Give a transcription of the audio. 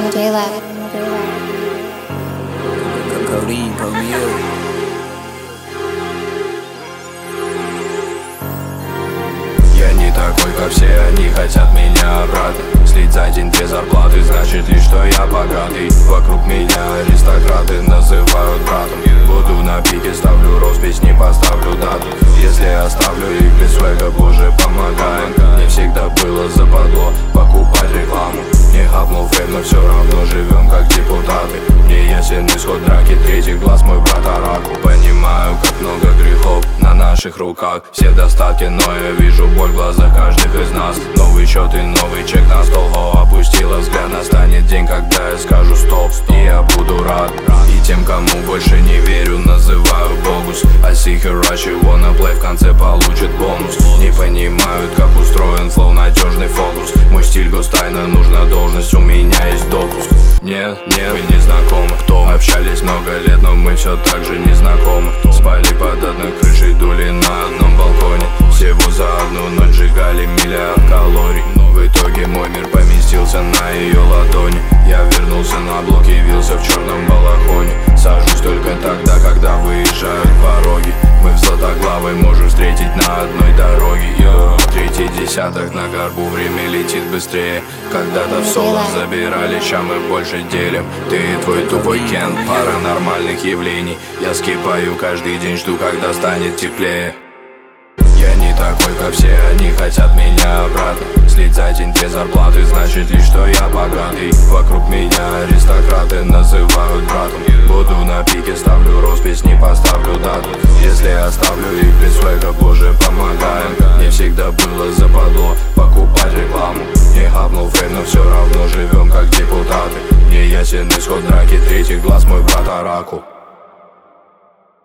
Codeine, put me up. Я не такой, как все, они хотят меня обратно. Слить за день-две зарплаты, значит ли, что я богатый. Вокруг меня аристократы называют братом. Буду на пике, ставлю роспись, не поставлю дату. Если оставлю их без свега, боже, помогай. Мне всегда было западло покупать рекламу. Не хапнул фейм, но все равно живем как депутаты. Мне ясен исход драки, третий глаз мой брат Араку. Понимаю, как много грехов на наших руках. Все достатки, но я вижу боль в глазах каждых из нас. Новый счет и новый чек на стол. Опустила взгляд, настанет день, когда я скажу стоп. И я буду рад. И тем, кому больше не верю, называю богус. I see her rush, wanna play, в конце получит бонус. Не понимают, как устроен флоу, надежный фокус. Мой стиль гостайна, нужна должность, у меня есть допуск. Нет, мы не знакомы. Кто общались много лет, но мы все так же не знакомы. Спали под одной крышей, дули на одном балконе. Всего за одну ночь сжигали миллиард калорий. В итоге мой мир поместился на ее ладони. Я вернулся на блок, явился в черном балахоне. Сажусь только тогда, когда выезжают пороги. Мы в Златоглавой можем встретить на одной дороге. Третий десяток на горбу, время летит быстрее. Когда-то в соло забирали, ща мы больше делим. Ты и твой тупой Кен, паранормальных явлений. Я скипаю каждый день, жду, когда станет теплее. Я не такой, как все, они хотят меня обратно. Слить за день-две зарплаты, значит ли, что я богатый. Вокруг меня аристократы называют братом. Буду на пике, ставлю роспись, не поставлю дату. Если оставлю их без свега, боже, помогай. Мне всегда было западло покупать рекламу. Не хапнул фейм, но все равно живем как депутаты. Мне ясен исход драки, третий глаз мой брат Араку.